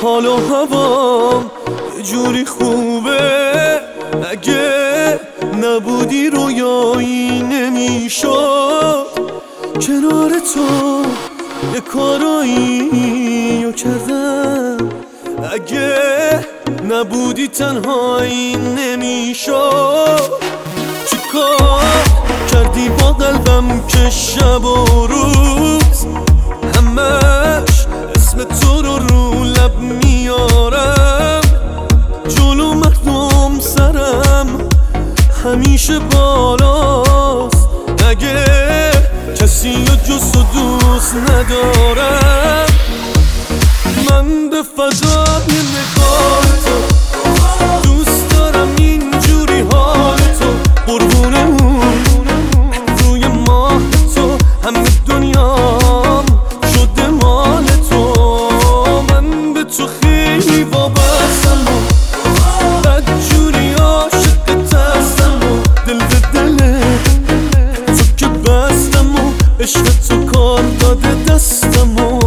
حال و هوام یه جوری خوبه، اگه نبودی رویایی نمیشد. کنار تو یه کارایی رو کردم، اگه نبودی تنهایی نمیشد. چیکار کردی با قلبم که شب و روز همش اسم تو رو لب میارم؟ جلو مردم سرم همیشه بالاست، اگه کسی جز تو دوست ندارم. من به فضای نگاه تو دوست دارم، اینجوری حال تو قربون اون روی ماه تو، همه دنیام شده مال تو. من به تو خیلی وابستم و بدجوری عاشقت هستم و دل به دل تو که بستم و عشق تو کار داده دستم و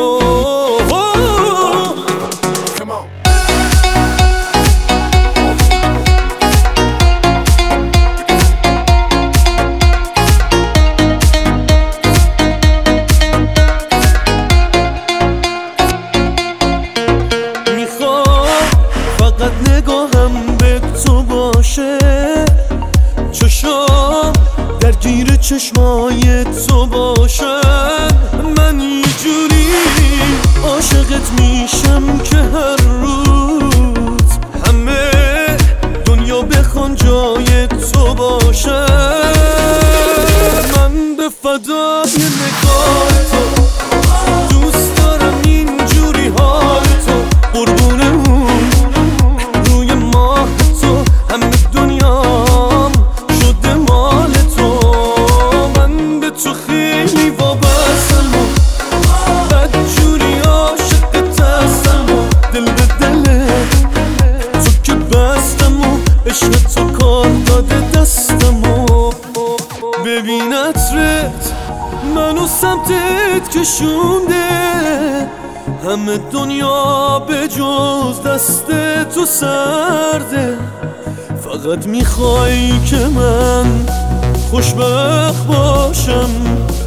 فقط نگاهم به تو باشه، چشام درگیر چشمای تو باشن. من یه جوری عاشقت میشم که هر روز همه دنیا بخوان جای تو باشن. من به فدای نگاه تو دوست دارم، اینجوری حال تو قربون اون روی ماه تو، همه دنیام شده مال تو. من به تو خیلی وابستم و بدجوری عاشقت هستم و دل به دل تو که بستم و عشق تو کار داده دستم و ببین عطرت منو سمتت کشونده، همه دنیا به جز دست تو سرده. فقط میخوای که من خوشبخت باشم،